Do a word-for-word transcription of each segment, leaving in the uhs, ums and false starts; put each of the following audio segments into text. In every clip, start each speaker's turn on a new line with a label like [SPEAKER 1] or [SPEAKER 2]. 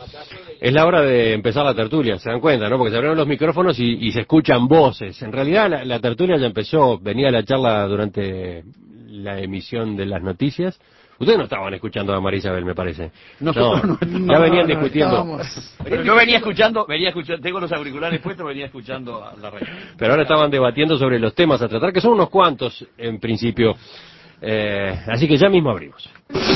[SPEAKER 1] Es la hora de empezar la tertulia, se dan cuenta, ¿no? Porque se abrieron los micrófonos y, y se escuchan voces. En realidad la, la tertulia ya empezó, venía la charla durante la emisión de las noticias. Ustedes no estaban escuchando a María Isabel, me parece.
[SPEAKER 2] Nosotros
[SPEAKER 1] no,
[SPEAKER 2] no,
[SPEAKER 1] ya venían
[SPEAKER 2] no,
[SPEAKER 1] discutiendo.
[SPEAKER 2] No, Pero yo venía escuchando, venía escuchando, tengo los auriculares puestos, venía escuchando a la radio.
[SPEAKER 1] Pero ahora estaban debatiendo sobre los temas a tratar, que son unos cuantos en principio. Eh, así que ya mismo abrimos.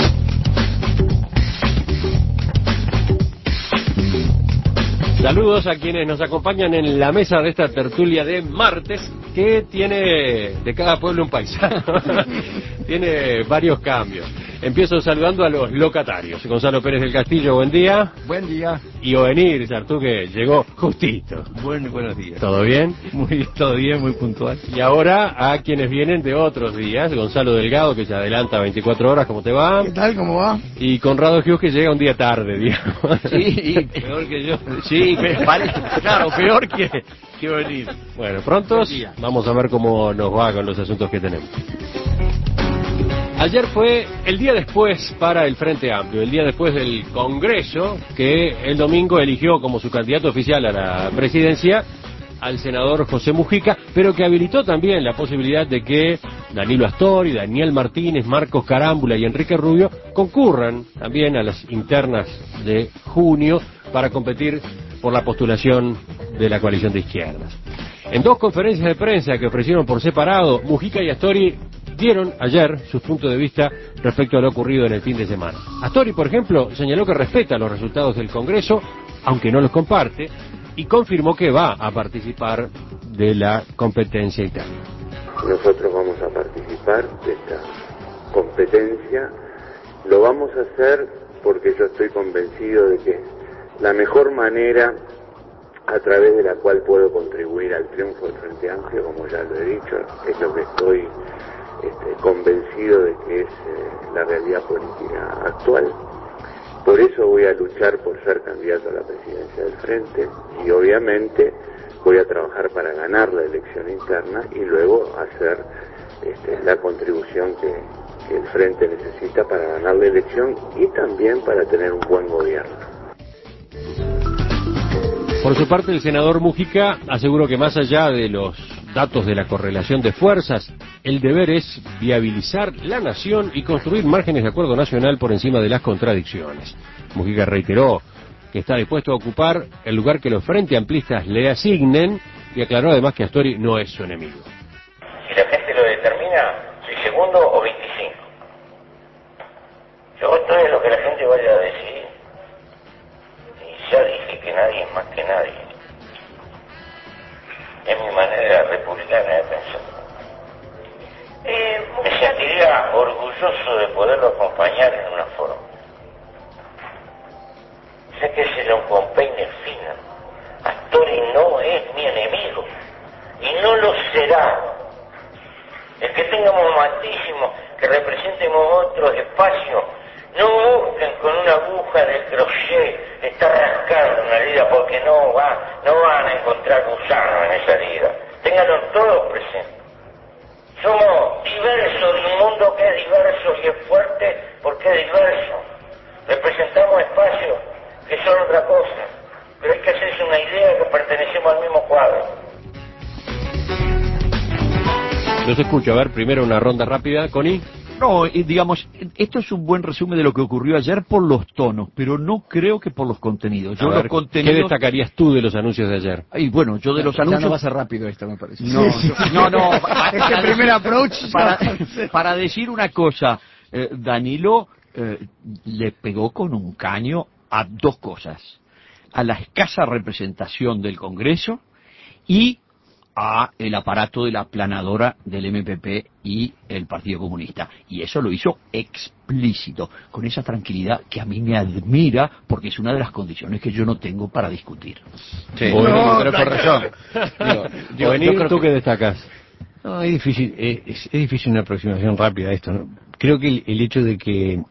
[SPEAKER 1] Saludos a quienes nos acompañan en la mesa de esta tertulia de martes, que tiene de cada pueblo un paisano. Tiene varios cambios. Empiezo saludando a los locatarios. Gonzalo Pérez del Castillo, buen día.
[SPEAKER 3] Buen día.
[SPEAKER 1] Y Ovenir Sartú, que llegó justito.
[SPEAKER 3] Buen, buenos días.
[SPEAKER 1] ¿Todo bien?
[SPEAKER 3] Muy, todo bien, muy puntual.
[SPEAKER 1] Y ahora a quienes vienen de otros días. Gonzalo Delgado, que se adelanta veinticuatro horas, ¿cómo te va?
[SPEAKER 3] ¿Qué tal? ¿Cómo va?
[SPEAKER 1] Y Conrado Hughes, que llega un día tarde, digamos.
[SPEAKER 2] Sí, y peor que yo. Sí, vale, claro, peor que, que venir.
[SPEAKER 1] Bueno, prontos, vamos a ver cómo nos va con los asuntos que tenemos. Ayer fue el día después para el Frente Amplio, el día después del Congreso, que el domingo eligió como su candidato oficial a la presidencia al senador José Mujica, pero que habilitó también la posibilidad de que Danilo Astori, Daniel Martínez, Marcos Carámbula y Enrique Rubio concurran también a las internas de junio para competir por la postulación de la coalición de izquierdas. En dos conferencias de prensa que ofrecieron por separado, Mujica y Astori dieron ayer sus puntos de vista respecto a lo ocurrido en el fin de semana. Astori, por ejemplo, señaló que respeta los resultados del Congreso, aunque no los comparte, y confirmó que va a participar de la competencia interna.
[SPEAKER 4] Nosotros vamos a participar de esta competencia, lo vamos a hacer porque yo estoy convencido de que la mejor manera a través de la cual puedo contribuir al triunfo del Frente Amplio, como ya lo he dicho, es lo que estoy este, convencido de que es eh, la realidad política actual. Por eso voy a luchar por ser candidato a la presidencia del Frente y obviamente voy a trabajar para ganar la elección interna y luego hacer este, la contribución que, que el Frente necesita para ganar la elección y también para tener un buen gobierno.
[SPEAKER 1] Por su parte, el senador Mujica aseguró que más allá de los datos de la correlación de fuerzas, el deber es viabilizar la nación y construir márgenes de acuerdo nacional por encima de las contradicciones. Mujica reiteró que está dispuesto a ocupar el lugar que los frente amplistas le asignen y aclaró además que Astori no es su enemigo.
[SPEAKER 5] Si la gente lo determina, soy segundo o veinticinco. Yo estoy en lo que la gente vaya a decidir. Y ya dije que nadie es más que nadie. Es mi manera republicana de pensar. Eh, me sentiría orgulloso de poderlo acompañar en una forma. Sé que será un compeine fino. Astori no es mi enemigo. Y no lo será. El que tengamos matísimos, que representemos otros espacios, no busquen con una aguja de crochet estar rascando una herida porque no va, no van a encontrar gusano en esa herida. Ténganlo todos presentes. Somos diversos de un mundo que es diverso y es fuerte porque es diverso. Representamos espacios que son otra cosa, pero hay que hacerse una idea que pertenecemos al mismo cuadro.
[SPEAKER 1] Los escucho, a ver, primero una ronda rápida, Connie.
[SPEAKER 2] No, digamos, esto es un buen resumen de lo que ocurrió ayer por los tonos, pero no creo que por los contenidos. Yo
[SPEAKER 1] a ver,
[SPEAKER 2] los contenidos...
[SPEAKER 1] ¿qué destacarías tú de los anuncios de ayer?
[SPEAKER 2] Y bueno, yo de los
[SPEAKER 3] ya,
[SPEAKER 2] anuncios...
[SPEAKER 3] Ya no va a ser rápido esto, me parece.
[SPEAKER 2] No, no, no. Para,
[SPEAKER 3] este primer approach...
[SPEAKER 2] Para, para decir una cosa, eh, Danilo eh, le pegó con un caño a dos cosas. A la escasa representación del Congreso y a el aparato de la planadora del M P P y el Partido Comunista. Y eso lo hizo explícito, con esa tranquilidad que a mí me admira, porque es una de las condiciones que yo no tengo para discutir.
[SPEAKER 6] Sí,
[SPEAKER 1] no,
[SPEAKER 6] no, pero por razón.
[SPEAKER 1] Digo, yo, Venir, yo creo ¿tú que... qué destacas?
[SPEAKER 6] No, es difícil, es, es difícil una aproximación rápida a esto, ¿no? Creo que el, el hecho de que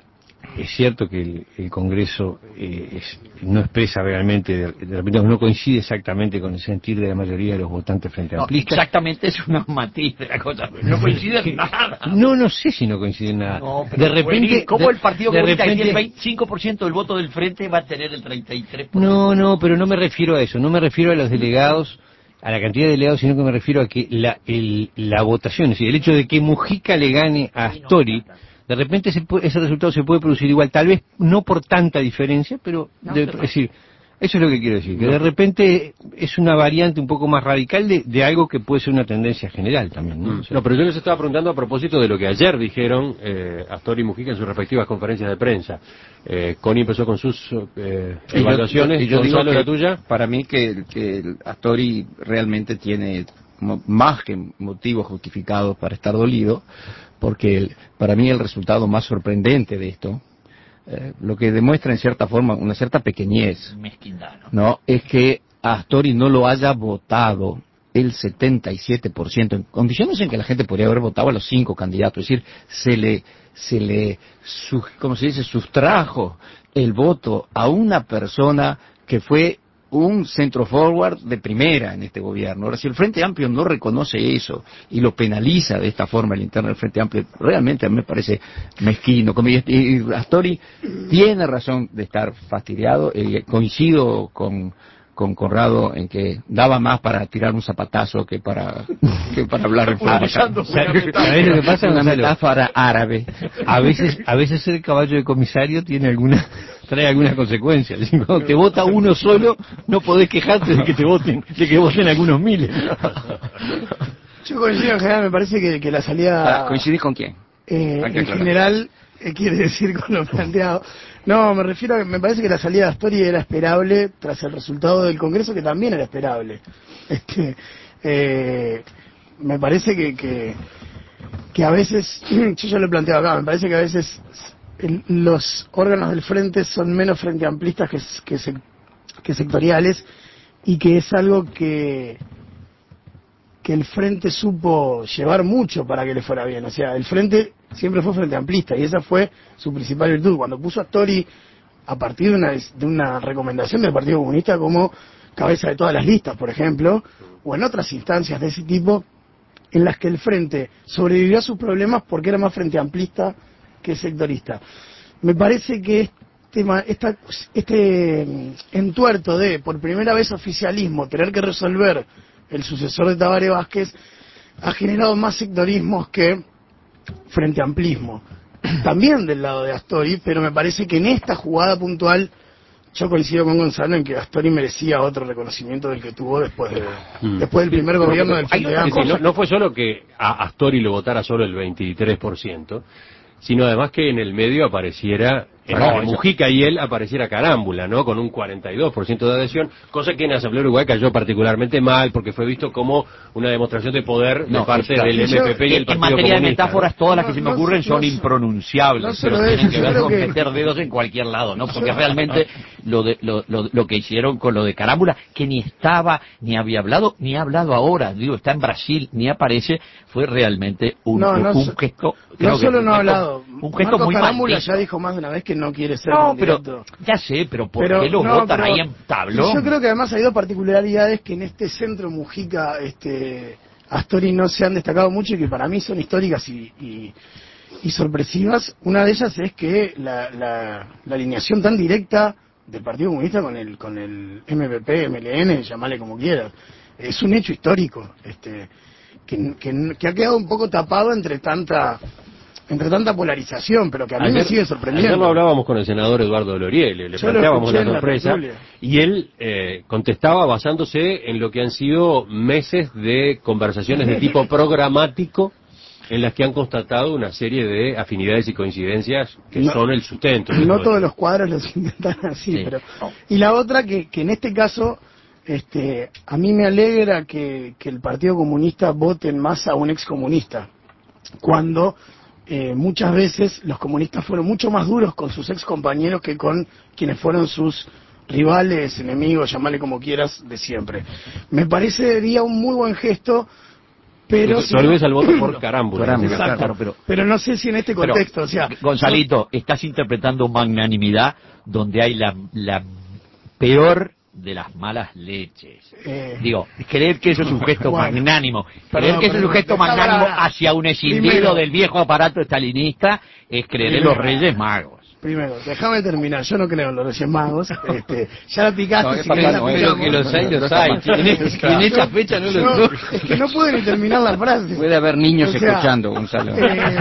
[SPEAKER 6] es cierto que el, el Congreso eh, es, no expresa realmente, de, de repente no coincide exactamente con el sentir de la mayoría de los votantes frente
[SPEAKER 2] No,
[SPEAKER 6] amplistas.
[SPEAKER 2] exactamente es una matiz de la cosa, pero no coincide en nada.
[SPEAKER 6] No, no sé si no coincide en nada.
[SPEAKER 2] No, pero
[SPEAKER 6] de repente,
[SPEAKER 2] ¿cómo
[SPEAKER 6] de,
[SPEAKER 2] el Partido
[SPEAKER 6] de
[SPEAKER 2] Comunista
[SPEAKER 6] repente,
[SPEAKER 2] que tiene el veinticinco por ciento del voto del Frente va a tener el treinta y tres por ciento?
[SPEAKER 6] No, no, pero no me refiero a eso, no me refiero a los delegados, a la cantidad de delegados, sino que me refiero a que la, el, la votación, es decir, el hecho de que Mujica le gane a Astori, de repente ese, ese resultado se puede producir igual, tal vez no por tanta diferencia, pero,
[SPEAKER 2] No,
[SPEAKER 6] de,
[SPEAKER 2] pero-
[SPEAKER 6] es decir, eso es lo que quiero decir, que de repente es una variante un poco más radical de, de algo que puede ser una tendencia general también, ¿no?
[SPEAKER 1] Mm.
[SPEAKER 6] O sea,
[SPEAKER 1] No, pero yo les estaba preguntando a propósito de lo que ayer dijeron eh, Astori y Mujica en sus respectivas conferencias de prensa. Eh, Connie empezó con sus eh,
[SPEAKER 3] Y yo-
[SPEAKER 1] evaluaciones.
[SPEAKER 3] y yo digo
[SPEAKER 1] Gonzalo,
[SPEAKER 3] que
[SPEAKER 1] la tuya.
[SPEAKER 3] Para mí que, que el Astori realmente tiene mo- más que motivos justificados para estar dolido, porque el- para mí el resultado más sorprendente de esto, eh, lo que demuestra en cierta forma una cierta pequeñez,
[SPEAKER 2] Mezquindad, ¿no?
[SPEAKER 3] ¿no? Es que a Astori no lo haya votado el setenta y siete por ciento, en condiciones en que la gente podría haber votado a los cinco candidatos, es decir, se le, se le, su- ¿cómo se dice?, sustrajo el voto a una persona que fue un centro forward de primera en este gobierno. Ahora, si el Frente Amplio no reconoce eso y lo penaliza de esta forma el interno del Frente Amplio, realmente a mí me parece mezquino. Como- Y, y Astori tiene razón de estar fastidiado, eh, coincido con con Conrado en que daba más para tirar un zapatazo que para que para hablar en forma.
[SPEAKER 2] Utilizando buena metáfora.
[SPEAKER 6] ¿Sabés lo que pasa,
[SPEAKER 3] Una
[SPEAKER 6] Gonzalo?
[SPEAKER 3] metáfora árabe.
[SPEAKER 6] A veces, a veces ser caballo de comisario tiene alguna, trae algunas consecuencias. Es decir, cuando te vota uno solo, no podés quejarte de que te voten, de que voten algunos miles.
[SPEAKER 7] Yo coincido en general, me parece que, que la salida...
[SPEAKER 3] Ah, ¿coincidís con quién?
[SPEAKER 7] Eh,
[SPEAKER 3] Hay que
[SPEAKER 7] en
[SPEAKER 3] aclarar.
[SPEAKER 7] general, ¿qué quiere decir con lo planteado? No, me refiero a que me parece que la salida de Astori era esperable tras el resultado del Congreso, que también era esperable. Este, eh, me parece que, que, que a veces, yo ya lo he planteado acá, me parece que a veces el- los órganos del frente son menos frente amplistas que, que, sec- que sectoriales, y que es algo que que el frente supo llevar mucho para que le fuera bien. O sea, el frente siempre fue frente amplista y esa fue su principal virtud. Cuando puso a Astori a partir de una, de una recomendación del Partido Comunista como cabeza de todas las listas, por ejemplo, o en otras instancias de ese tipo, en las que el frente sobrevivió a sus problemas porque era más frente amplista que sectorista. Me parece que este, ma- esta, este mm, entuerto de, por primera vez, oficialismo, tener que resolver el sucesor de Tabaré Vázquez, ha generado más sectorismos que frente amplismo. También del lado de Astori, pero me parece que en esta jugada puntual yo coincido con Gonzalo en que Astori merecía otro reconocimiento del que tuvo después de,
[SPEAKER 1] Mm.
[SPEAKER 7] después del primer gobierno del
[SPEAKER 1] Hay
[SPEAKER 7] Frente
[SPEAKER 1] otra
[SPEAKER 7] Amplio.
[SPEAKER 1] cosa, no, no fue solo que a Astori lo votara solo el veintitrés por ciento, sino además que en el medio apareciera, en
[SPEAKER 2] No,
[SPEAKER 1] que
[SPEAKER 2] eso-
[SPEAKER 1] Mujica y él apareciera Carámbula, ¿no? Con un cuarenta y dos por ciento de adhesión, cosa que en Asamblea Uruguay cayó particularmente mal, porque fue visto como una demostración de poder de
[SPEAKER 3] No,
[SPEAKER 1] parte
[SPEAKER 3] está-
[SPEAKER 1] del
[SPEAKER 7] yo-
[SPEAKER 1] M P P y el
[SPEAKER 2] En
[SPEAKER 1] Partido
[SPEAKER 2] materia de
[SPEAKER 1] Comunista,
[SPEAKER 2] metáforas,
[SPEAKER 1] ¿no?
[SPEAKER 2] todas las
[SPEAKER 7] No,
[SPEAKER 2] que se me
[SPEAKER 7] no,
[SPEAKER 2] ocurren
[SPEAKER 7] no,
[SPEAKER 2] son
[SPEAKER 7] no,
[SPEAKER 2] impronunciables,
[SPEAKER 7] no
[SPEAKER 2] pero
[SPEAKER 7] solo
[SPEAKER 2] tienen
[SPEAKER 7] eso,
[SPEAKER 2] que
[SPEAKER 7] yo
[SPEAKER 2] ver
[SPEAKER 7] creo
[SPEAKER 2] con
[SPEAKER 7] que-
[SPEAKER 2] meter dedos en cualquier lado, ¿no? Porque realmente lo, de, lo, lo, lo que hicieron con lo de Carámbula, que ni estaba, ni había hablado, ni ha hablado ahora, digo, está en Brasil, ni aparece, fue realmente un,
[SPEAKER 7] No, no
[SPEAKER 2] un
[SPEAKER 7] so-
[SPEAKER 2] gesto... creo
[SPEAKER 7] No
[SPEAKER 2] que
[SPEAKER 7] solo
[SPEAKER 2] un
[SPEAKER 7] no ha
[SPEAKER 2] gesto-
[SPEAKER 7] hablado,
[SPEAKER 2] Un gesto
[SPEAKER 7] Marcos
[SPEAKER 2] muy
[SPEAKER 7] Carámbula
[SPEAKER 2] maldito.
[SPEAKER 7] ya dijo más de una vez que no quiere ser
[SPEAKER 2] No, pero
[SPEAKER 7] candidato.
[SPEAKER 2] ya sé, pero ¿por
[SPEAKER 7] Pero,
[SPEAKER 2] qué lo
[SPEAKER 7] no,
[SPEAKER 2] votan
[SPEAKER 7] pero-
[SPEAKER 2] ahí en tablón?
[SPEAKER 7] y yo creo que además hay dos particularidades que en este centro Mujica, este, Astori no se han destacado mucho y que para mí son históricas y, y, y sorpresivas. Una de ellas es que la, la, la alineación tan directa del Partido Comunista con el con el M P P, M L N, llamale como quieras, es un hecho histórico, este, que, que, que ha quedado un poco tapado entre tanta entre tanta polarización, pero que a mí me sigue sorprendiendo.
[SPEAKER 1] Ayer lo hablábamos con el senador Eduardo Loriel, le
[SPEAKER 7] Yo lo
[SPEAKER 1] planteábamos
[SPEAKER 7] escuché
[SPEAKER 1] la
[SPEAKER 7] en la
[SPEAKER 1] sorpresa,
[SPEAKER 7] tertulia.
[SPEAKER 1] y él eh, contestaba basándose en lo que han sido meses de conversaciones de tipo programático, en las que han constatado una serie de afinidades y coincidencias que
[SPEAKER 7] No-
[SPEAKER 1] son el sustento.
[SPEAKER 7] No todos los cuadros los intentan así,
[SPEAKER 2] Sí.
[SPEAKER 7] pero... Y la otra, que, que en este caso, este, a mí me alegra que, que el Partido Comunista vote en masa a un excomunista, cuando eh, muchas veces los comunistas fueron mucho más duros con sus ex compañeros que con quienes fueron sus rivales, enemigos, llamarle como quieras, de siempre. Me parecería un muy buen gesto Pero
[SPEAKER 1] Tú
[SPEAKER 7] si
[SPEAKER 1] olvides
[SPEAKER 7] no-
[SPEAKER 1] al voto por carámbula.
[SPEAKER 3] Carámbula,
[SPEAKER 7] Exacto.
[SPEAKER 2] claro, pero-
[SPEAKER 7] pero no sé si en este
[SPEAKER 2] Pero,
[SPEAKER 7] contexto, o sea,
[SPEAKER 2] Gonzalito, estás interpretando magnanimidad donde hay la, la peor de las malas leches.
[SPEAKER 7] Eh.
[SPEAKER 2] Digo, creer que eso es un gesto
[SPEAKER 7] Bueno.
[SPEAKER 2] magnánimo, creer
[SPEAKER 7] Perdón,
[SPEAKER 2] que eso es un
[SPEAKER 7] perdón,
[SPEAKER 2] gesto
[SPEAKER 7] dejá
[SPEAKER 2] magnánimo
[SPEAKER 7] para-
[SPEAKER 2] hacia un escindido
[SPEAKER 7] Primero.
[SPEAKER 2] del viejo aparato estalinista es creer en los
[SPEAKER 7] Primero.
[SPEAKER 2] Reyes Magos.
[SPEAKER 7] primero, déjame terminar, yo no creo en los Reyes Magos, este, ya la picaste,
[SPEAKER 3] No, es
[SPEAKER 7] si
[SPEAKER 3] Papá
[SPEAKER 7] querés la
[SPEAKER 3] Noel.
[SPEAKER 7] picamos.
[SPEAKER 6] Creo que los hay,
[SPEAKER 3] Pero
[SPEAKER 6] los
[SPEAKER 3] está
[SPEAKER 6] hay.
[SPEAKER 3] mal.
[SPEAKER 6] En, en esa fecha no
[SPEAKER 7] Yo-
[SPEAKER 6] los
[SPEAKER 7] es que no puedo ni terminar la frase.
[SPEAKER 3] Puede haber niños
[SPEAKER 7] O sea,
[SPEAKER 3] escuchando, Gonzalo.
[SPEAKER 7] Eh,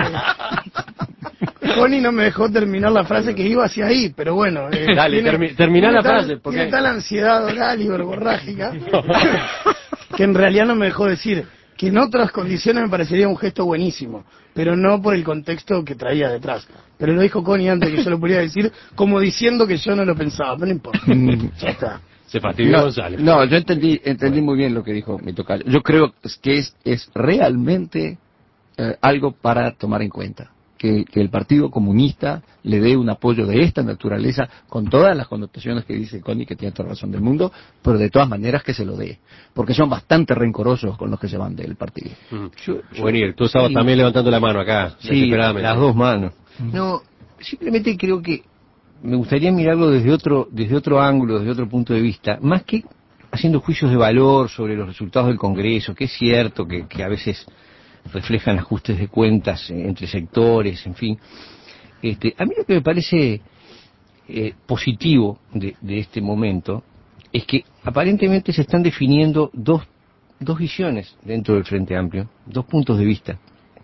[SPEAKER 7] Connie no me dejó terminar la frase que iba hacia ahí, pero bueno. eh,
[SPEAKER 1] Dale, termi- terminá
[SPEAKER 7] tiene
[SPEAKER 1] la
[SPEAKER 7] tal-
[SPEAKER 1] frase, porque-
[SPEAKER 7] Tiene tal ansiedad oral y verborrágica que en realidad no me dejó decir que en otras condiciones me parecería un gesto buenísimo, pero no por el contexto que traía detrás. Pero lo dijo Connie antes que yo lo podía decir, como diciendo que yo no lo pensaba, pero no importa. Ya está.
[SPEAKER 1] Se fastidió
[SPEAKER 3] No,
[SPEAKER 1] González.
[SPEAKER 3] no, yo entendí, entendí muy bien lo que dijo mi tocayo. Yo creo que es, es realmente eh, algo para tomar en cuenta. Que, que el Partido Comunista le dé un apoyo de esta naturaleza, con todas las connotaciones que dice Connie, que tiene toda razón del mundo, pero de todas maneras que se lo dé. Porque son bastante rencorosos con los que se van del partido.
[SPEAKER 1] Mm.
[SPEAKER 6] Yo- yo-
[SPEAKER 1] Buenir, tú estabas
[SPEAKER 6] sí.
[SPEAKER 1] también levantando la mano acá,
[SPEAKER 6] Sí,
[SPEAKER 1] desesperadamente.
[SPEAKER 6] las dos manos. No, simplemente creo que me gustaría mirarlo desde otro, desde otro ángulo, desde otro punto de vista, más que haciendo juicios de valor sobre los resultados del Congreso, que es cierto que, que a veces reflejan ajustes de cuentas eh, entre sectores, en fin. Este, a mí lo que me parece eh, positivo de, de este momento es que aparentemente se están definiendo dos, dos visiones dentro del Frente Amplio, dos puntos de vista.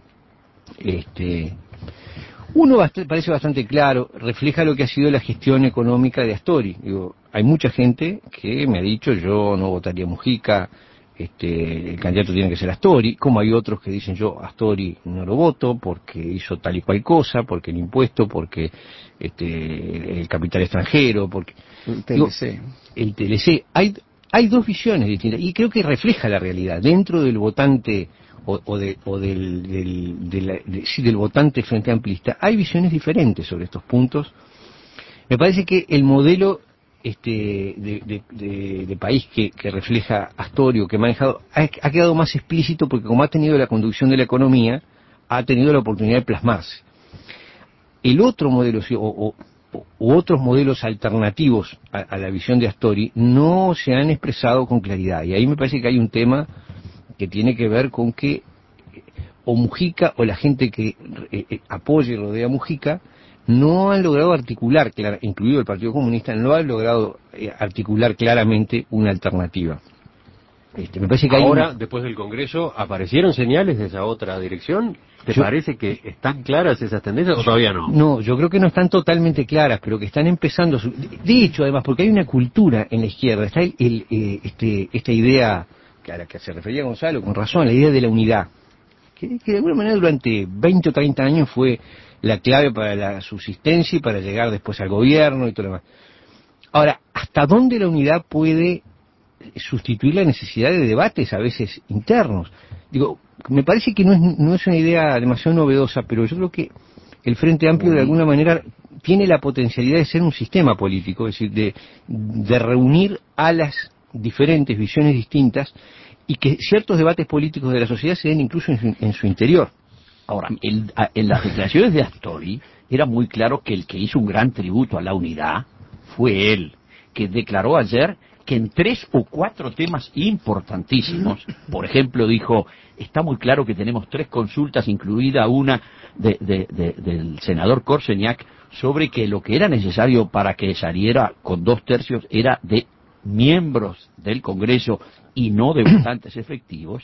[SPEAKER 6] Este, uno bast- parece bastante claro, refleja lo que ha sido la gestión económica de Astori. Digo, hay mucha gente que me ha dicho yo no votaría a Mujica, este, el candidato tiene que ser Astori, como hay otros que dicen yo Astori no lo voto porque hizo tal y cual cosa, porque el impuesto, porque este, el capital extranjero, porque
[SPEAKER 3] El
[SPEAKER 6] digo,
[SPEAKER 3] T L C.
[SPEAKER 6] el T L C. Hay, hay dos visiones distintas y creo que refleja la realidad dentro del votante o, o, de, o del, del, de la- de- sí, del votante frente amplista. Hay visiones diferentes sobre estos puntos. Me parece que el modelo este, de, de- de- de país que, que refleja Astorio, que ha manejado, ha, ha quedado más explícito porque como ha tenido la conducción de la economía, ha tenido la oportunidad de plasmarse. El otro modelo, sí, o, o- u otros modelos alternativos a, a la visión de Astori no se han expresado con claridad. Y ahí me parece que hay un tema que tiene que ver con que eh, o Mujica o la gente que eh, eh, apoya y rodea a Mujica no han logrado articular, clara- incluido el Partido Comunista, no han logrado eh, articular claramente una alternativa. Este, me parece que hay
[SPEAKER 1] Ahora,
[SPEAKER 6] un-
[SPEAKER 1] después del Congreso, ¿aparecieron señales de esa otra dirección? ¿Te
[SPEAKER 6] Yo-
[SPEAKER 1] parece que están claras esas tendencias o todavía no?
[SPEAKER 6] No, yo creo que no están totalmente claras, pero que están empezando. a su- De hecho, además, porque hay una cultura en la izquierda, está el, el, eh, este, esta idea que a la que se refería Gonzalo con razón, la idea de la unidad, que, que de alguna manera durante veinte o treinta años fue la clave para la subsistencia y para llegar después al gobierno y todo lo demás. Ahora, ¿hasta dónde la unidad puede sustituir la necesidad de debates a veces internos? Digo, me parece que no es, no es una idea demasiado novedosa, pero yo creo que el Frente Amplio de alguna manera tiene la potencialidad de ser un sistema político, es decir, de, de reunir alas diferentes, visiones distintas, y que ciertos debates políticos de la sociedad se den incluso en su, en su interior.
[SPEAKER 2] Ahora, el- a- en las declaraciones de Astori era muy claro que el que hizo un gran tributo a la unidad fue él, que declaró ayer que en tres o cuatro temas importantísimos, por ejemplo, dijo, está muy claro que tenemos tres consultas, incluida una de- de- de- del senador Korseñak, sobre que lo que era necesario para que saliera con dos tercios era de miembros del Congreso y no de votantes efectivos.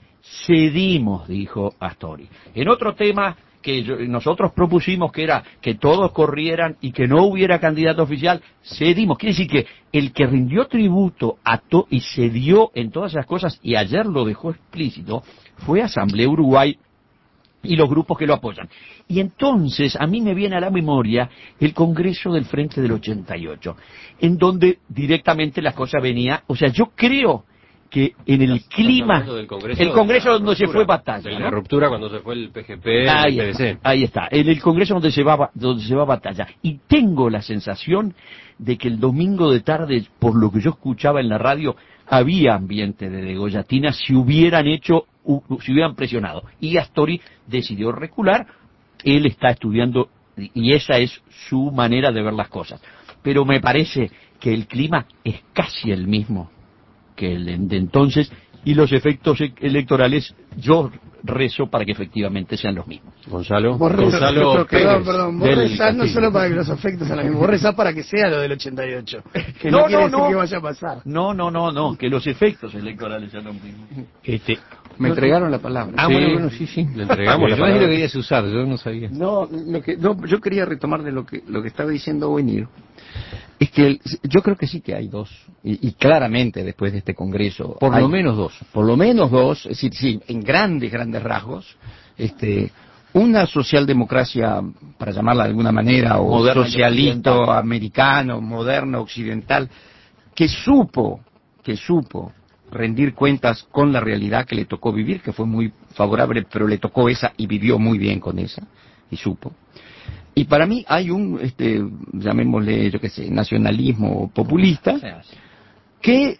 [SPEAKER 2] Cedimos, dijo Astori. En otro tema que yo- nosotros propusimos, que era que todos corrieran y que no hubiera candidato oficial, cedimos. Quiere decir que el que rindió tributo a to y cedió en todas esas cosas, y ayer lo dejó explícito, fue Asamblea Uruguay y los grupos que lo apoyan. Y entonces a mí me viene a la memoria el Congreso del Frente del ochenta y ocho, en donde directamente la cosa venía, o sea, yo creo que en el
[SPEAKER 1] Estás
[SPEAKER 2] clima,
[SPEAKER 1] hablando del Congreso
[SPEAKER 2] el
[SPEAKER 1] de
[SPEAKER 2] Congreso
[SPEAKER 1] la
[SPEAKER 2] donde se
[SPEAKER 1] ruptura,
[SPEAKER 2] fue batalla,
[SPEAKER 1] de
[SPEAKER 2] ¿no?
[SPEAKER 1] la ruptura cuando se fue el P G P,
[SPEAKER 2] Ahí
[SPEAKER 1] el P D C.
[SPEAKER 2] está, ahí está, en el Congreso donde se va donde se va a batalla. Y tengo la sensación de que el domingo de tarde, por lo que yo escuchaba en la radio, había ambiente de degollatina si hubieran hecho uh, si hubieran presionado. Y Astori decidió recular, él está estudiando, y esa es su manera de ver las cosas. Pero me parece que el clima es casi el mismo que el de entonces, y los efectos electorales yo rezo para que efectivamente sean los mismos.
[SPEAKER 1] Gonzalo,
[SPEAKER 7] Vos rezás-
[SPEAKER 1] Gonzalo
[SPEAKER 7] perdón,
[SPEAKER 1] Pérez,
[SPEAKER 7] perdón, vos
[SPEAKER 1] del
[SPEAKER 7] rezás no
[SPEAKER 1] Castillo.
[SPEAKER 7] solo para que los efectos sean los mismos, vos rezás para que sea lo del ochenta y ocho. Que no,
[SPEAKER 2] No,
[SPEAKER 7] quiere
[SPEAKER 2] no,
[SPEAKER 7] decir
[SPEAKER 2] no.
[SPEAKER 7] que vaya a pasar.
[SPEAKER 2] No, no, no, no, que los efectos electorales sean los mismos.
[SPEAKER 1] Este,
[SPEAKER 3] Me entregaron la palabra.
[SPEAKER 6] Ah,
[SPEAKER 1] Sí.
[SPEAKER 6] bueno, bueno, sí, sí.
[SPEAKER 1] Le entregamos la
[SPEAKER 6] Yo dije
[SPEAKER 1] palabra.
[SPEAKER 6] lo querías usar, yo no sabía.
[SPEAKER 3] No, lo que, no, yo quería retomar de lo que lo que estaba diciendo Buenir. Es que el- yo creo que sí que hay dos, y, y claramente después de este Congreso.
[SPEAKER 6] Por
[SPEAKER 3] hay-
[SPEAKER 6] lo menos dos.
[SPEAKER 3] Por lo menos dos, es decir, sí, en grandes, grandes rasgos, este, una socialdemocracia, para llamarla de alguna manera, o
[SPEAKER 2] Moderna y
[SPEAKER 3] socialista
[SPEAKER 2] occidental.
[SPEAKER 3] americano, moderno, occidental, que supo, que supo rendir cuentas con la realidad que le tocó vivir, que fue muy favorable, pero le tocó esa y vivió muy bien con esa, y supo. Y para mí hay un, este, llamémosle, yo qué sé, nacionalismo populista, que,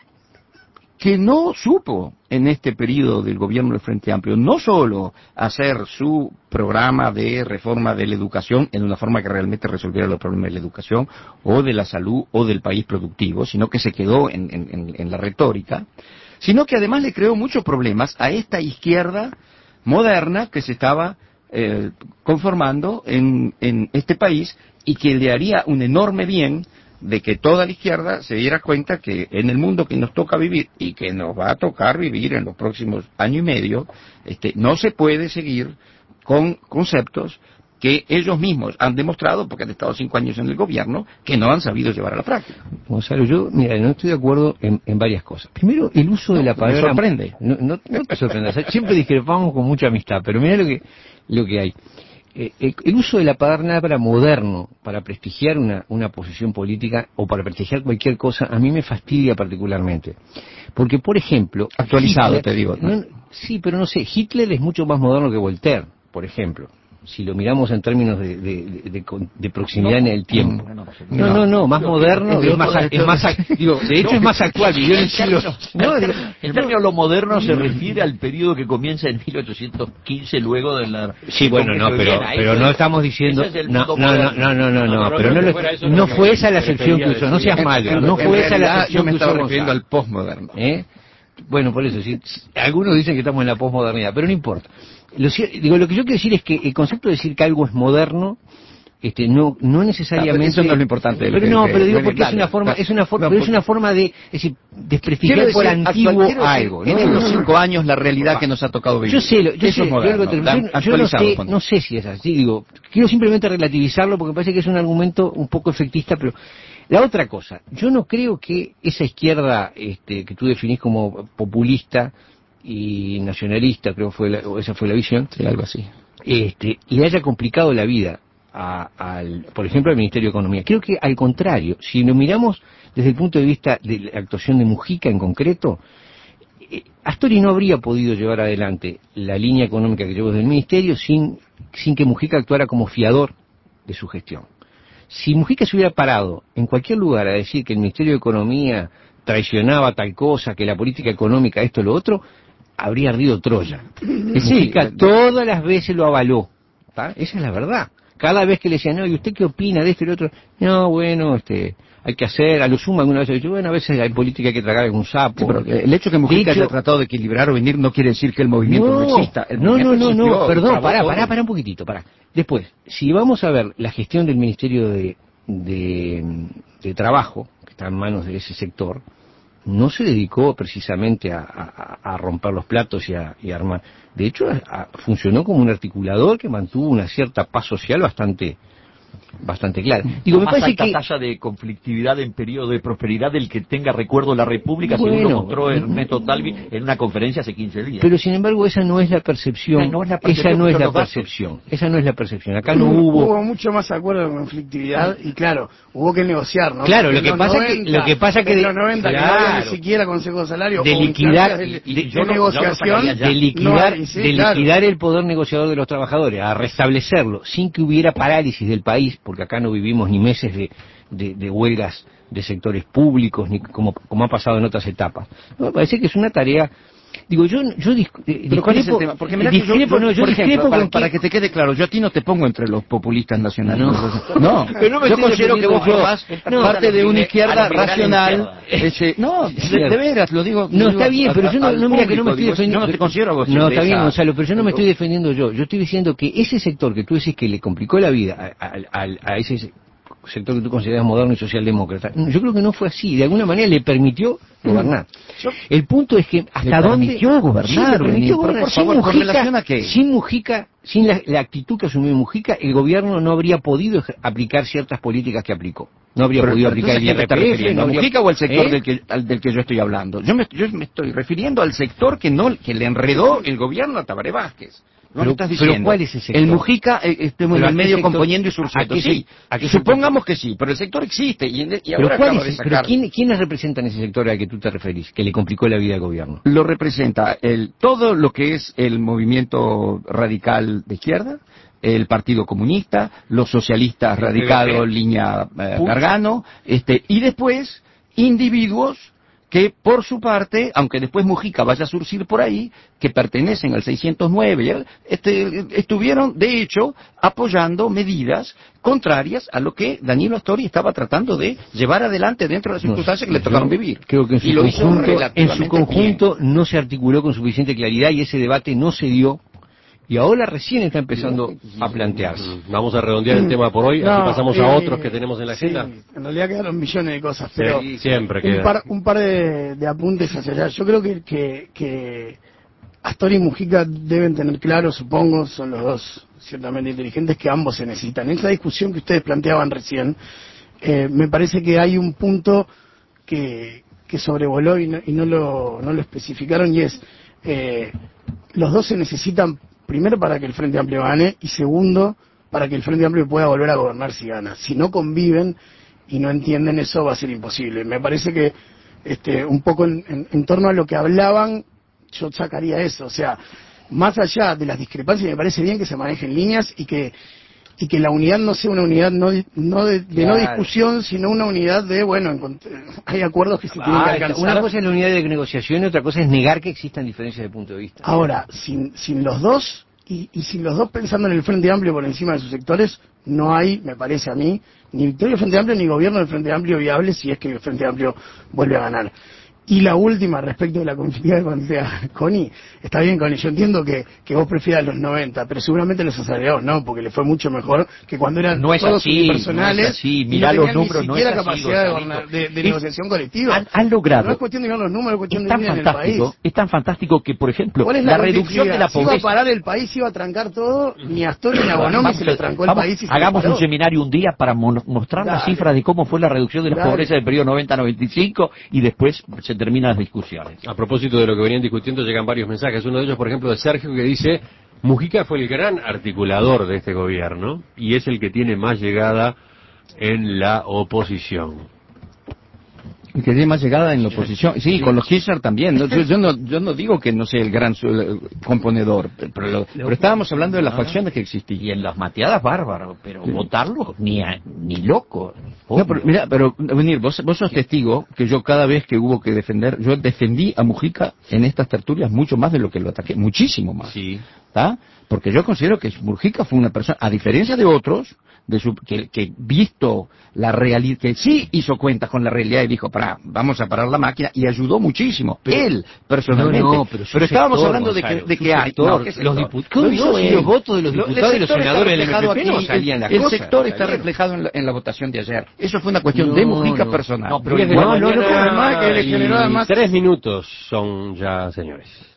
[SPEAKER 3] que no supo en este periodo del gobierno del Frente Amplio no solo hacer su programa de reforma de la educación en una forma que realmente resolviera los problemas de la educación o de la salud o del país productivo, sino que se quedó en, en, en, en la retórica, sino que además le creó muchos problemas a esta izquierda moderna que se estaba eh, conformando en, en este país y que le haría un enorme bien de que toda la izquierda se diera cuenta que en el mundo que nos toca vivir y que nos va a tocar vivir en los próximos año y medio, este, no se puede seguir con conceptos que ellos mismos han demostrado, porque han estado cinco años en el gobierno, que no han sabido llevar a la práctica.
[SPEAKER 6] Gonzalo, yo, mira, no estoy de acuerdo en, en varias cosas. Primero, el uso de
[SPEAKER 3] No,
[SPEAKER 6] la
[SPEAKER 3] me
[SPEAKER 6] palabra...
[SPEAKER 3] sorprende.
[SPEAKER 6] No, no, no te sorprenda. O sea, siempre discrepamos con mucha amistad, pero mira lo que, lo que hay. Eh, el, el uso de la palabra moderno para prestigiar una, una posición política o para prestigiar cualquier cosa, a mí me fastidia particularmente. Porque, por ejemplo...
[SPEAKER 3] Actualizado,
[SPEAKER 6] Hitler-
[SPEAKER 3] te digo.
[SPEAKER 6] no, sí, pero no sé, Hitler es mucho más moderno que Voltaire, por ejemplo. Si lo miramos en términos de, de, de, de, de proximidad en el tiempo. No, no, no, más moderno, es más, es más, ac- digo, de hecho es más actual, vivió en el siglo... No, digo,
[SPEAKER 2] El término lo moderno se refiere al periodo que comienza en mil ochocientos quince, luego de la...
[SPEAKER 6] sí, bueno, no, pero, pero no estamos diciendo...
[SPEAKER 2] Ese es el
[SPEAKER 6] No,
[SPEAKER 2] mundo
[SPEAKER 6] no, no,
[SPEAKER 2] moderno.
[SPEAKER 6] no, no, no,
[SPEAKER 1] No,
[SPEAKER 6] no,
[SPEAKER 1] pero
[SPEAKER 6] pero
[SPEAKER 1] no
[SPEAKER 6] no,
[SPEAKER 1] que
[SPEAKER 6] lo-
[SPEAKER 1] fuera eso
[SPEAKER 6] no
[SPEAKER 1] lo que
[SPEAKER 6] fue
[SPEAKER 1] me
[SPEAKER 6] esa la acepción que
[SPEAKER 1] refería
[SPEAKER 6] usó, no seas
[SPEAKER 1] decir.
[SPEAKER 6] malo,
[SPEAKER 3] En-
[SPEAKER 6] no
[SPEAKER 3] en
[SPEAKER 6] fue esa la
[SPEAKER 3] realidad,
[SPEAKER 6] acepción
[SPEAKER 3] yo me
[SPEAKER 6] que
[SPEAKER 3] estaba
[SPEAKER 6] usó
[SPEAKER 3] refiriendo
[SPEAKER 6] Gonzalo.
[SPEAKER 3] al posmoderno.
[SPEAKER 6] ¿Eh? Bueno, por eso, sí, algunos dicen que estamos en la posmodernidad, pero no importa. Lo, cier- digo, lo que yo quiero decir es que el concepto de decir que algo es moderno, este, no, no necesariamente.
[SPEAKER 3] Ah, pero eso no es lo importante de lo
[SPEAKER 6] Pero
[SPEAKER 3] que-
[SPEAKER 6] no,
[SPEAKER 3] que-
[SPEAKER 6] pero digo
[SPEAKER 3] bueno,
[SPEAKER 6] porque es
[SPEAKER 3] dale,
[SPEAKER 6] una forma,
[SPEAKER 3] dale.
[SPEAKER 6] es una forma,
[SPEAKER 3] No,
[SPEAKER 6] pero es
[SPEAKER 3] porque-
[SPEAKER 6] una forma de, es decir, desprestigiar
[SPEAKER 3] Quiero
[SPEAKER 6] por
[SPEAKER 3] decir,
[SPEAKER 6] antiguo
[SPEAKER 3] actual- quiero decir,
[SPEAKER 6] algo, ¿no?
[SPEAKER 3] en estos cinco años la realidad que nos ha tocado vivir.
[SPEAKER 6] Yo sé, lo- yo
[SPEAKER 3] Eso
[SPEAKER 6] sé,
[SPEAKER 3] es
[SPEAKER 6] yo
[SPEAKER 3] moderno,
[SPEAKER 6] algo te-
[SPEAKER 3] da-
[SPEAKER 6] yo- yo no
[SPEAKER 3] actualizado,
[SPEAKER 6] sé,
[SPEAKER 3] Juan.
[SPEAKER 6] no sé si es así, digo, quiero simplemente relativizarlo porque me parece que es un argumento un poco efectista, pero la otra cosa, yo no creo que esa izquierda este, que tú definís como populista y nacionalista, creo fue la, o esa fue la visión,
[SPEAKER 3] Sí, algo así.
[SPEAKER 6] este, le haya complicado la vida a- al, por ejemplo, al Ministerio de Economía. Creo que al contrario, si lo miramos desde el punto de vista de la actuación de Mujica en concreto, eh, Astori no habría podido llevar adelante la línea económica que llevó desde el Ministerio sin, sin que Mujica actuara como fiador de su gestión. Si Mujica se hubiera parado en cualquier lugar a decir que el Ministerio de Economía traicionaba tal cosa, que la política económica esto o lo otro, habría ardido Troya. Y
[SPEAKER 3] Sí,
[SPEAKER 6] Mujica
[SPEAKER 3] eh,
[SPEAKER 6] todas las veces lo avaló. ¿tá? Esa es la verdad. Cada vez que le decían, no, ¿y usted qué opina de esto y lo otro? No, bueno, este, hay que hacer, a lo sumo alguna vez ha dicho, bueno, a veces hay política que hay que tragar algún sapo.
[SPEAKER 3] Sí, pero el hecho que Mujica
[SPEAKER 6] Dicho-
[SPEAKER 3] haya tratado de equilibrar o venir no quiere decir que el movimiento no,
[SPEAKER 6] no,
[SPEAKER 3] exista. El
[SPEAKER 6] no, no,
[SPEAKER 3] movimiento
[SPEAKER 6] no, no,
[SPEAKER 3] existió,
[SPEAKER 6] perdón,
[SPEAKER 3] trabó
[SPEAKER 6] pará,
[SPEAKER 3] todo.
[SPEAKER 6] pará, pará un poquitito, pará. Después, si vamos a ver la gestión del Ministerio de, de, de Trabajo, que está en manos de ese sector, no se dedicó precisamente a, a- a romper los platos y a, y a armar. De hecho, a- a- funcionó como un articulador que mantuvo una cierta paz social bastante bastante clara. Digo, me
[SPEAKER 2] más
[SPEAKER 6] parece
[SPEAKER 2] alta
[SPEAKER 6] que...
[SPEAKER 2] tasa de conflictividad en periodo de prosperidad del que tenga recuerdo la República, según
[SPEAKER 6] Bueno,
[SPEAKER 2] lo mostró Ernesto
[SPEAKER 6] mm,
[SPEAKER 2] Talvi en una conferencia hace quince días.
[SPEAKER 6] Pero sin embargo esa no es la percepción,
[SPEAKER 2] Ah, no es la percepción,
[SPEAKER 6] esa no es
[SPEAKER 2] son
[SPEAKER 6] la
[SPEAKER 2] los datos.
[SPEAKER 6] percepción, esa no es la percepción. Acá no hubo...
[SPEAKER 7] Hubo mucho más acuerdo de conflictividad y claro, hubo que negociar, ¿no?
[SPEAKER 6] Claro,
[SPEAKER 7] Porque
[SPEAKER 6] lo que
[SPEAKER 7] en los
[SPEAKER 6] pasa que- lo que pasa que
[SPEAKER 7] en
[SPEAKER 6] de-
[SPEAKER 7] los noventa que no
[SPEAKER 6] claro.
[SPEAKER 7] había ni siquiera consejo de salario
[SPEAKER 6] De
[SPEAKER 7] o
[SPEAKER 6] liquidar-
[SPEAKER 7] instancias de,
[SPEAKER 6] y-
[SPEAKER 7] de
[SPEAKER 6] y yo no-
[SPEAKER 7] negociación,
[SPEAKER 2] yo no sacaría
[SPEAKER 6] de liquidar,
[SPEAKER 7] no hay, sí,
[SPEAKER 6] de
[SPEAKER 7] claro.
[SPEAKER 6] liquidar el poder negociador de los trabajadores, a restablecerlo, sin que hubiera parálisis del país, porque acá no vivimos ni meses de, de, de huelgas de sectores públicos, ni como, como ha pasado en otras etapas. No, me parece que es una tarea Digo, yo, yo dis, eh,
[SPEAKER 3] Pero ¿cuál es el
[SPEAKER 6] discrepo,
[SPEAKER 3] tema? Porque mirá que yo,
[SPEAKER 6] discrepo,
[SPEAKER 3] yo,
[SPEAKER 6] no, yo
[SPEAKER 3] por
[SPEAKER 6] discrepo
[SPEAKER 3] ejemplo, para,
[SPEAKER 6] con
[SPEAKER 3] para
[SPEAKER 6] que-
[SPEAKER 3] que te quede claro, yo a ti no te pongo entre los populistas nacionales.
[SPEAKER 6] No.
[SPEAKER 3] No,
[SPEAKER 6] Pero no me
[SPEAKER 3] yo
[SPEAKER 6] estoy
[SPEAKER 3] considero que vos
[SPEAKER 6] refiriendo yo.
[SPEAKER 3] formás
[SPEAKER 6] No,
[SPEAKER 3] parte de una izquierda racional.
[SPEAKER 6] izquierda.
[SPEAKER 3] Ese, no, de, de veras, lo digo.
[SPEAKER 6] No,
[SPEAKER 3] lo
[SPEAKER 6] está
[SPEAKER 3] digo
[SPEAKER 6] bien,
[SPEAKER 3] a-
[SPEAKER 6] pero yo no,
[SPEAKER 3] a-
[SPEAKER 6] no
[SPEAKER 3] al
[SPEAKER 6] mira que no me
[SPEAKER 3] público,
[SPEAKER 6] estoy
[SPEAKER 3] digo,
[SPEAKER 6] defendiendo.
[SPEAKER 3] yo no te considero a vos.
[SPEAKER 6] No,
[SPEAKER 3] de
[SPEAKER 6] está bien,
[SPEAKER 3] esa-
[SPEAKER 6] Gonzalo, pero yo no me estoy defendiendo yo. Yo estoy diciendo que ese sector que tú decís que le complicó la vida a, a- a- a ese sector que tú consideras moderno y socialdemócrata, yo creo que no fue así. De alguna manera le permitió gobernar. El punto es que hasta
[SPEAKER 3] Le
[SPEAKER 6] dónde
[SPEAKER 3] permitió gobernar,
[SPEAKER 6] Sí, le permitió
[SPEAKER 3] Benito, pero
[SPEAKER 6] gobernar.
[SPEAKER 3] por
[SPEAKER 6] Sin
[SPEAKER 3] favor, ¿con
[SPEAKER 6] Mujica,
[SPEAKER 3] relación a qué?
[SPEAKER 6] sin Mujica, sin la, la actitud que asumió Mujica, el gobierno no habría podido ej- aplicar ciertas políticas que aplicó. No habría
[SPEAKER 3] Pero,
[SPEAKER 6] podido
[SPEAKER 3] pero
[SPEAKER 6] aplicar el
[SPEAKER 3] entonces, ¿a quién te estás
[SPEAKER 6] I R P F,
[SPEAKER 3] refiriendo?
[SPEAKER 6] no
[SPEAKER 3] ¿A
[SPEAKER 6] habría-
[SPEAKER 3] Mujica o al sector
[SPEAKER 6] ¿Eh?
[SPEAKER 3] del, que, al, del que yo estoy hablando? Yo me, yo me estoy refiriendo al sector que no que le enredó el gobierno a Tabaré Vázquez. ¿No
[SPEAKER 6] Pero-
[SPEAKER 3] me estás
[SPEAKER 6] pero
[SPEAKER 3] diciendo?
[SPEAKER 6] ¿cuál es ese sector?
[SPEAKER 3] El Mujica, eh, estemos en
[SPEAKER 6] ¿Pero a
[SPEAKER 3] el
[SPEAKER 6] qué
[SPEAKER 3] medio
[SPEAKER 6] sector?
[SPEAKER 3] componiendo y
[SPEAKER 6] ¿A
[SPEAKER 3] surciendo,
[SPEAKER 6] qué
[SPEAKER 3] sí.
[SPEAKER 6] se- a qué sector?
[SPEAKER 3] Supongamos que sí, pero el sector existe y, y
[SPEAKER 6] Pero,
[SPEAKER 3] ahora
[SPEAKER 6] ¿cuál
[SPEAKER 3] acaba
[SPEAKER 6] es
[SPEAKER 3] de
[SPEAKER 6] ese- pero
[SPEAKER 3] sacar...
[SPEAKER 6] ¿quién- ¿quiénes representan ese sector al que tú te referís, que le complicó la vida al gobierno?
[SPEAKER 3] Lo representa el, todo lo que es el movimiento radical de izquierda, el Partido Comunista, los socialistas radicados, línea eh, Gargano, este, y después individuos que por su parte, aunque después Mujica vaya a surcir por ahí, que pertenecen al seiscientos nueve, ¿ya? este, estuvieron de hecho apoyando medidas contrarias a lo que Danilo Astori estaba tratando de llevar adelante dentro de las circunstancias que le tocaron
[SPEAKER 6] yo
[SPEAKER 3] vivir.
[SPEAKER 6] Creo que en su
[SPEAKER 3] y lo hizo
[SPEAKER 6] conjunto, en su
[SPEAKER 3] relativamente
[SPEAKER 6] conjunto no se articuló con suficiente claridad y ese debate no se dio. Y ahora recién está empezando a plantearse.
[SPEAKER 1] Vamos a redondear el tema por hoy, así
[SPEAKER 7] No,
[SPEAKER 1] pasamos
[SPEAKER 7] eh,
[SPEAKER 1] a otros que tenemos en la
[SPEAKER 7] sí,
[SPEAKER 1] agenda.
[SPEAKER 7] en realidad quedaron millones de cosas, pero
[SPEAKER 1] Sí, siempre
[SPEAKER 7] un
[SPEAKER 1] queda.
[SPEAKER 7] par, un par de, de apuntes hacia allá. Yo creo que, que, que Astori y Mujica deben tener claro, supongo, son los dos ciertamente inteligentes, que ambos se necesitan. En esa discusión que ustedes planteaban recién, eh, me parece que hay un punto que, que sobrevoló y no, y no lo, no lo especificaron, y es, eh, los dos se necesitan primero para que el Frente Amplio gane y segundo para que el Frente Amplio pueda volver a gobernar si gana. Si no conviven y no entienden eso va a ser imposible. Me parece que este, un poco en, en, en torno a lo que hablaban yo sacaría eso. O sea, más allá de las discrepancias me parece bien que se manejen líneas y que y que la unidad no sea una unidad no, no de, de
[SPEAKER 6] Claro.
[SPEAKER 7] no discusión, sino una unidad de, bueno, encont- hay acuerdos que se tienen que
[SPEAKER 6] Ah,
[SPEAKER 7] alcanzar.
[SPEAKER 6] una cosa es la unidad de negociación y otra cosa es negar que existan diferencias de punto de vista.
[SPEAKER 7] Ahora, sin, sin los dos, y, y sin los dos pensando en el Frente Amplio por encima de sus sectores, no hay, me parece a mí, ni victoria del Frente Amplio ni gobierno del Frente Amplio viable si es que el Frente Amplio vuelve a ganar. Y la última, respecto de la conflictividad que plantea Connie, está bien, Connie, yo entiendo que, que vos prefieras los noventa, pero seguramente los asalariados no, porque le fue mucho mejor que cuando eran
[SPEAKER 2] No es
[SPEAKER 7] todos
[SPEAKER 2] así,
[SPEAKER 7] unipersonales
[SPEAKER 2] no es así.
[SPEAKER 7] y
[SPEAKER 2] Mirá
[SPEAKER 7] no
[SPEAKER 2] los
[SPEAKER 7] tenían
[SPEAKER 2] números,
[SPEAKER 7] ni
[SPEAKER 2] no
[SPEAKER 7] siquiera
[SPEAKER 2] es así,
[SPEAKER 7] capacidad de,
[SPEAKER 2] Gonzalito.
[SPEAKER 7] gobernar- de, de
[SPEAKER 2] Es-
[SPEAKER 7] negociación colectiva.
[SPEAKER 2] Han, han logrado.
[SPEAKER 7] No es cuestión de mirar los números, es cuestión
[SPEAKER 2] Es
[SPEAKER 7] de
[SPEAKER 2] tan
[SPEAKER 7] vivir en el país.
[SPEAKER 2] fantástico, es tan fantástico que, por ejemplo,
[SPEAKER 7] ¿Cuál es
[SPEAKER 2] la,
[SPEAKER 7] la,
[SPEAKER 2] reducción de la
[SPEAKER 7] conflictividad? Si iba a
[SPEAKER 2] pobreza.
[SPEAKER 7] parar el país, iba a trancar todo, ni Astori ni Bonomi
[SPEAKER 2] Vamos,
[SPEAKER 7] se le trancó el
[SPEAKER 2] vamos,
[SPEAKER 7] país y se
[SPEAKER 2] hagamos
[SPEAKER 7] le
[SPEAKER 2] un
[SPEAKER 7] paró.
[SPEAKER 2] seminario un día para mo- mostrar las
[SPEAKER 7] Dale.
[SPEAKER 2] cifras de cómo fue la reducción de la
[SPEAKER 7] Dale.
[SPEAKER 2] pobreza del periodo noventa a noventa y cinco y después se terminan las discusiones.
[SPEAKER 1] A propósito de lo que venían discutiendo, llegan varios mensajes. Uno de ellos, por ejemplo, de Sergio, que dice: Mujica fue el gran articulador de este gobierno y es el que tiene más llegada en la oposición.
[SPEAKER 3] Y que tiene más llegada en la oposición. Sí, con los Kirchner también. ¿no? Yo, yo no yo no digo que no sea el gran su- el componedor, pero, lo- pero estábamos hablando de las facciones que existían.
[SPEAKER 2] Y en las mateadas bárbaro, pero votarlo ni a- ni loco.
[SPEAKER 3] No, pero, mira, pero venir, vos, vos sos testigo que yo cada vez que hubo que defender, yo defendí a Mujica en estas tertulias mucho más de lo que lo ataqué, muchísimo más.
[SPEAKER 1] Sí.
[SPEAKER 3] ¿Tá? Porque yo considero que Mujica fue una persona, a diferencia de otros, de su, que, que visto la realidad, que sí hizo cuentas con la realidad y dijo, pará, vamos a parar la máquina, y ayudó muchísimo,
[SPEAKER 6] Pero-
[SPEAKER 3] él, personalmente.
[SPEAKER 6] No, no, pero su
[SPEAKER 3] estábamos
[SPEAKER 6] sector,
[SPEAKER 3] hablando de que,
[SPEAKER 6] Gonzalo,
[SPEAKER 3] de
[SPEAKER 6] su
[SPEAKER 3] que hay,
[SPEAKER 6] sector,
[SPEAKER 3] no, ¿qué
[SPEAKER 6] los
[SPEAKER 3] sector?
[SPEAKER 6] diputados,
[SPEAKER 3] Lo hizo
[SPEAKER 6] si
[SPEAKER 3] él.
[SPEAKER 6] los votos de los
[SPEAKER 3] Lo-
[SPEAKER 6] diputados y los
[SPEAKER 3] sector está
[SPEAKER 6] senadores del
[SPEAKER 3] reflejado
[SPEAKER 6] M P P no
[SPEAKER 3] aquí,
[SPEAKER 6] salían
[SPEAKER 3] el,
[SPEAKER 6] las
[SPEAKER 3] el
[SPEAKER 6] cosas,
[SPEAKER 3] sector está
[SPEAKER 6] salieron.
[SPEAKER 3] reflejado en la, en la votación de ayer. Eso fue una cuestión
[SPEAKER 6] No,
[SPEAKER 3] de Mujica
[SPEAKER 6] no.
[SPEAKER 3] personal.
[SPEAKER 2] No, pero
[SPEAKER 1] diez de
[SPEAKER 2] igual-
[SPEAKER 1] la
[SPEAKER 7] no, no, no,
[SPEAKER 1] mañana
[SPEAKER 7] además que le
[SPEAKER 1] y
[SPEAKER 7] generó además-
[SPEAKER 1] tres minutos son ya, señores.